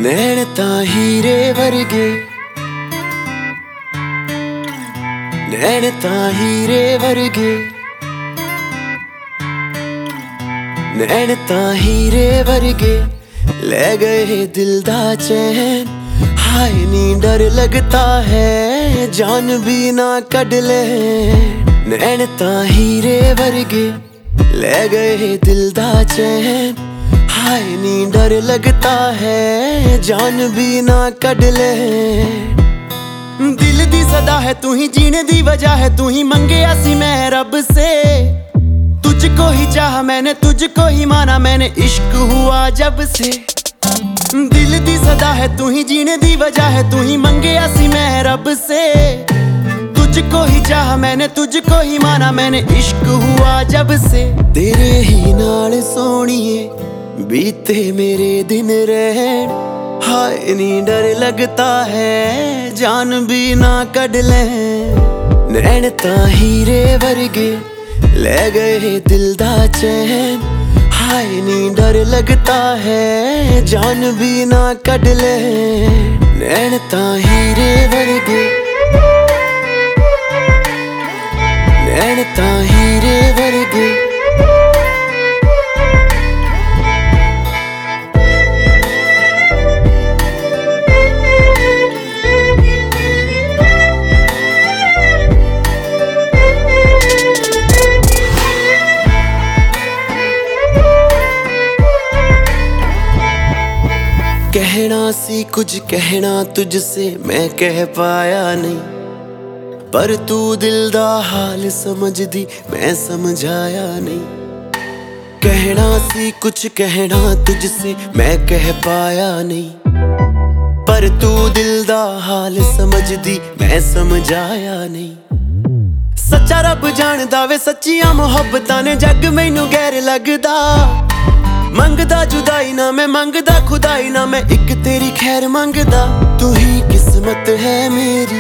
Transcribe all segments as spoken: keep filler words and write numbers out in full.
नैन तां हीरे वर्गे, नैन तां हीरे वर्गे, नैन तां हीरे वर्गे ले गए दिल दा चैन। हाय नी डर लगता है जान भी ना कढ ले। नैन तां हीरे वर्गे ले गए दिल दा चैन। हाय नी डर लगता है जान भी ना कढ ले। दिल दी सदा है तू ही, जीने दी वजह है तू ही, मंगया सी मैं रब से तुझको ही चाहा मैंने, तुझको ही माना मैंने, इश्क हुआ जब से। दिल दी सदा है तू ही, जीने दी वजह है तू ही, मंगया सी मैं रब से तुझको ही चाहा मैंने, तुझको ही माना मैंने, इश्क हुआ जब से। तेरे ही नाल सोनिए बीते मेरे दिन रहन। हाय नी डर लगता है जान भी ना कढ ले। नैन तां हीरे वर्गे ले गए दिल दा चैन। हाय नी डर लगता है जान भी ना कढ ले। नैन तां हीरे वर्गे, नैन तां हीरे वर्गे, कहना सी कुछ कहना तुझसे मैं कह पाया नहीं, पर तू दिल दा हाल समझदी मैं समझाया नहीं। कहना सी कुछ कहना तुझसे मैं कह पाया नहीं, पर तू दिल दा हाल समझदी मैं समझाया नहीं। सच्चा रब जानदा वे सच्चियां मुहब्बतां ने, जग मैनू गैर लगदा। मंगदा जुदाई ना मैं, मंगदा खुदाई ना मैं, एक तेरी खैर मंगदा। तू ही किस्मत है मेरी,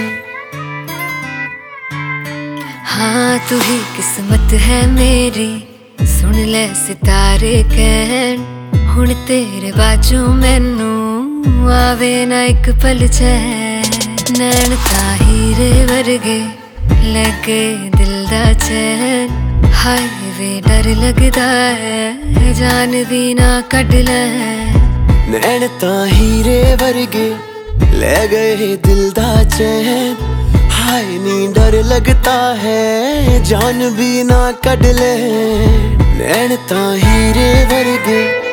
हाँ तू ही किस्मत है मेरी। सुन ले सितारे कहन, हुण तेरे बाजू मैनू आवे ना एक पल चैन। नैन तां हीरे वर्गे लगे दिल दा चैन। हाय वे डर लगदा है जान भी ना कढ ले। नैन तां हीरे वर्गे ले गए दिल दा चैन। हाय नी डर लगता है जान भी ना कढ ले। नैन तां हीरे वर्गे।